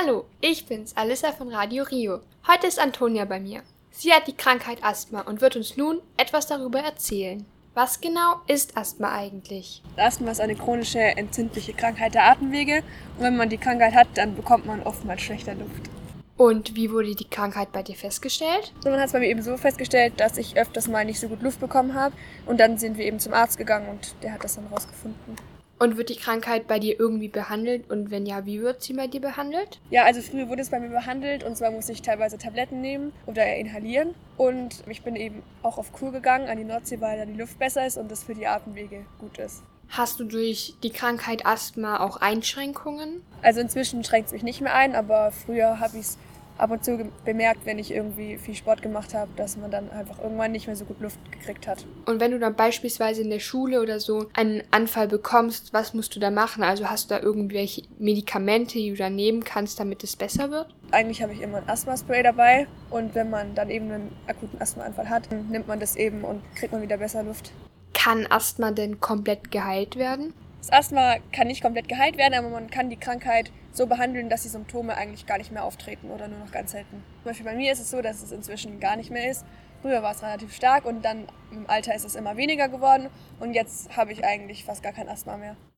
Hallo, ich bin's, Alissa von Radio Rio. Heute ist Antonia bei mir. Sie hat die Krankheit Asthma und wird uns nun etwas darüber erzählen. Was genau ist Asthma eigentlich? Asthma ist eine chronische entzündliche Krankheit der Atemwege und wenn man die Krankheit hat, dann bekommt man oftmals schlechter Luft. Und wie wurde die Krankheit bei dir festgestellt? So, man hat es bei mir eben so festgestellt, dass ich öfters mal nicht so gut Luft bekommen habe und dann sind wir eben zum Arzt gegangen und der hat das dann rausgefunden. Und wird die Krankheit bei dir irgendwie behandelt und wenn ja, wie wird sie bei dir behandelt? Ja, also früher wurde es bei mir behandelt und zwar musste ich teilweise Tabletten nehmen oder inhalieren und ich bin eben auch auf Kur gegangen an die Nordsee, weil da die Luft besser ist und das für die Atemwege gut ist. Hast du durch die Krankheit Asthma auch Einschränkungen? Also inzwischen schränkt es mich nicht mehr ein, aber früher habe ich es ab und zu bemerkt, wenn ich irgendwie viel Sport gemacht habe, dass man dann einfach irgendwann nicht mehr so gut Luft gekriegt hat. Und wenn du dann beispielsweise in der Schule oder so einen Anfall bekommst, was musst du da machen? Also hast du da irgendwelche Medikamente, die du da nehmen kannst, damit es besser wird? Eigentlich habe ich immer ein Asthma-Spray dabei und wenn man dann eben einen akuten Asthmaanfall hat, dann nimmt man das eben und kriegt man wieder besser Luft. Kann Asthma denn komplett geheilt werden? Das Asthma kann nicht komplett geheilt werden, aber man kann die Krankheit so behandeln, dass die Symptome eigentlich gar nicht mehr auftreten oder nur noch ganz selten. Zum Beispiel bei mir ist es so, dass es inzwischen gar nicht mehr ist. Früher war es relativ stark und dann im Alter ist es immer weniger geworden und jetzt habe ich eigentlich fast gar kein Asthma mehr.